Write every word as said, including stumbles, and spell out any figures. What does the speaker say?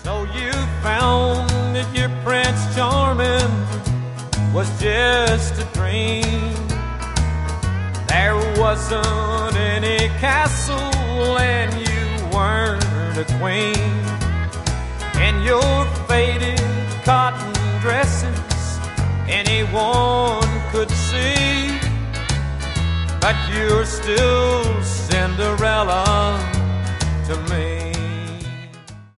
So you found that your Prince Charming was just a dream. There wasn't any castle and you weren't a queen. In your faded cotton dresses anyone could see, but you're still Cinderella to me.